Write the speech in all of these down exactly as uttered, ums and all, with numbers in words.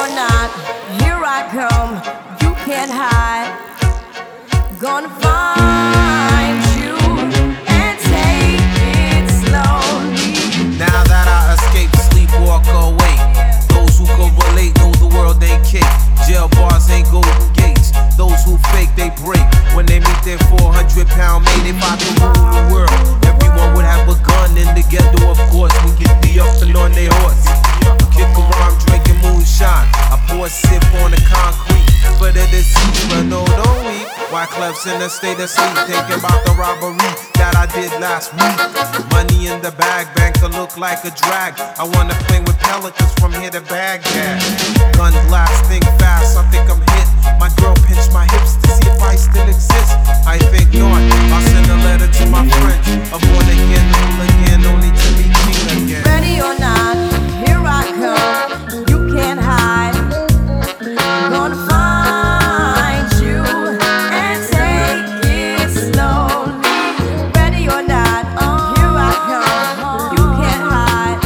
or not, here I come. You can't hide. Gonna find you and take it slowly. Now that I escape, sleepwalk away. Those who can relate know the world ain't cake. Jail bars ain't golden gates. Those who fake, they break. When they meet their four hundred pound mate, they about to rule the world. Everyone would have a gun in the ghetto, of course. We get be up and on their horse. Kick around drinking moonshine. I pour a sip on the concrete. But it is easy, but no, don't we? Wyclef's in a state of sleep, thinking about the robbery that I did last week. Money in the bag, banker look like a drag. I wanna play with pelicans from here to Baghdad. Gun blast, think fast, I think I'm hit. My girl pinched my hips to see if I still exist. I think not. I'll send a letter to my friends. A born again, hooligan, only to be king again. Ready or not, here I come. You can't hide. Gonna find you and take it slowly. Ready or not, here I come. You can't hide.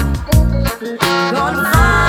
Gonna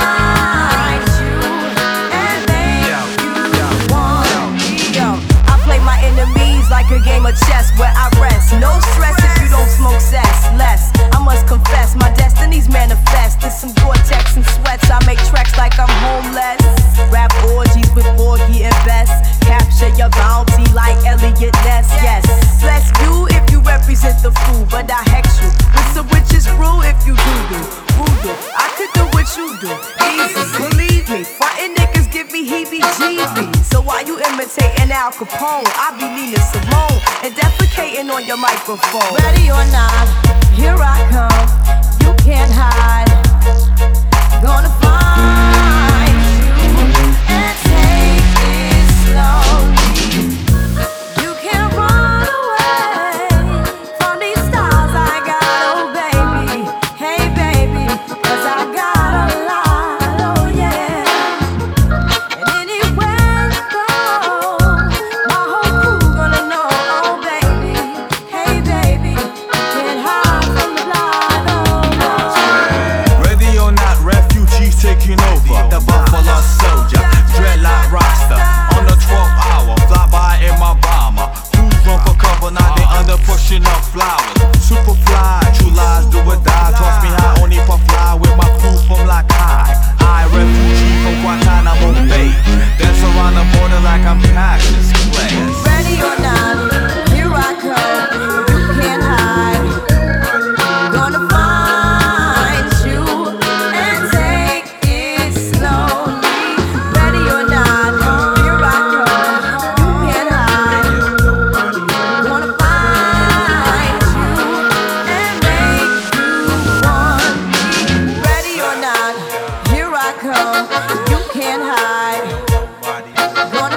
find you and make you want me. Yo, I play my enemies like a game of chess where I rest. No stress if you don't smoke cess. Less, I must confess, my destinies manifest. There's some Gore-Tex and sweats. I make tracks like I'm homeless. Rap orgies with Porgy and Bess. Capture your bounty like Elliot Ness. Yes, bless you if you represent the fool, but I hex you with some witches brew if you do do voodoo. I could do what you do, easy. Believe me, fighting niggas give me heebie-jeebies. So while you imitating Al Capone, I be Nina Simone and defecating on your microphone. Ready or not, here I come. You can't hide. Gonna find you and take it slowly. You can't run away from these stars I got, oh baby. Hey baby, 'cause I got a lot, oh yeah. And anywhere you go, my whole crew gonna know, oh baby. Hey baby, can't hide from the blood, oh no. Ready or not, refugees taking over. The Buffalo Soldier, dreadlock roster. On the twelfth hour, fly by in my bomber. Who's run for cover, now they under pushing up flowers. Super fly, true lies do or die. Toss me high, only for fly with my crew from like high. I refugee from Guantanamo Bay. Dance around the border like I'm Cassius Clay. Ready or not, here I come. You can't hide. Gonna find you and take it slowly. Ready or not, here I come. You can't hide. Gonna find you and make you want me. Ready or not, here I come. You can't hide. Gonna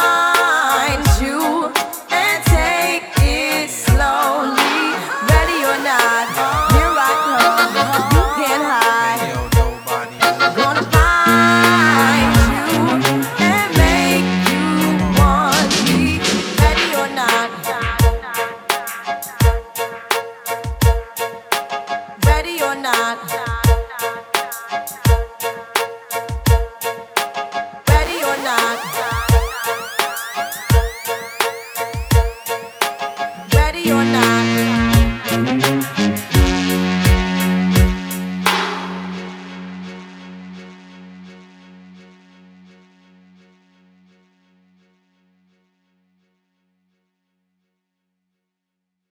find you and take it slowly. Ready or not, here I come. You can't hide. Gonna find you and make you want me. Ready or not. Ready or not.